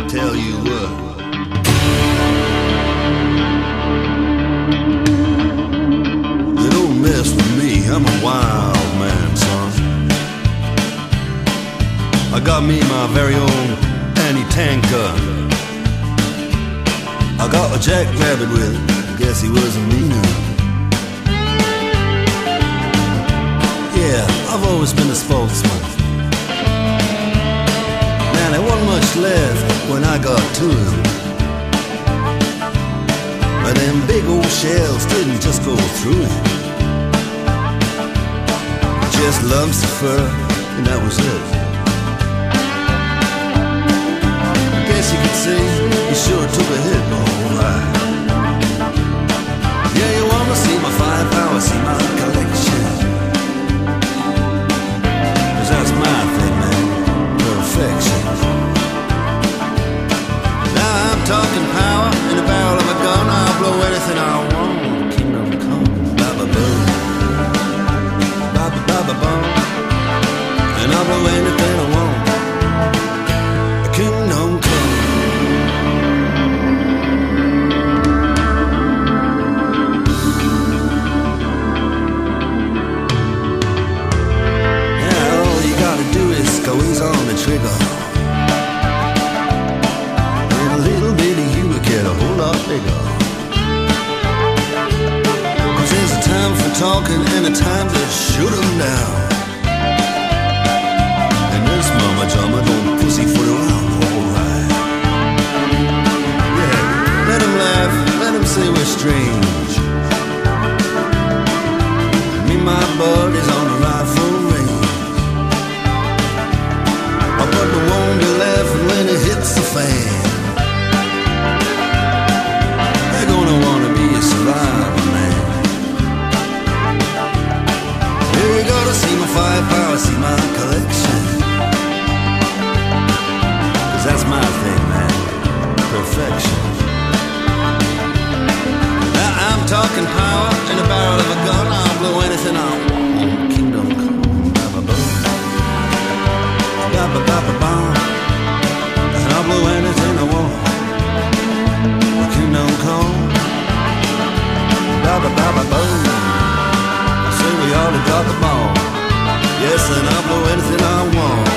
tell you what. You don't mess with me, I'm a wild man, son. I got me my very own anti-tanker. I got a jackrabbit with it, guess he was a meaner. Yeah, I've always been a spokesman. Man, there wasn't much left when I got to him. But them big old shells didn't just go through him. Just lumps of fur, and that was it. Guess you could say he sure took a hit, alright. Yeah, you wanna see my firepower, see my collection. That's my thing, man, perfection. Now I'm talking power in the barrel of a gun. I'll blow anything I want. Kingdom come, ba-ba-boom, ba-ba-ba-ba-boom. And I'll blow anything I want. Kingdom come. Squeeze on the trigger, and a little bit of you will get a whole lot bigger. 'Cause there's a time for talking and a time to shoot 'em down. And this mama jama don't pussyfoot around, alright. Yeah, let 'em laugh, let 'em say we're strange. Me and my buddies on the rifle range. But the one be laughing when it hits the fan. They're gonna wanna be a survivor, man. Yeah, you gotta see my firepower, see my collection. 'Cause that's my thing, man, perfection. Now I'm talking power in the barrel of a gun. I'll blow anything I want. Kingdom come, ba-ba-boom, ba-ba-ba-ba-boom. And I'll blow anything I want. Kingdom come, ba-ba-ba-ba-boom. I say we ought to drop the ball. Yes, and I'll blow anything I want.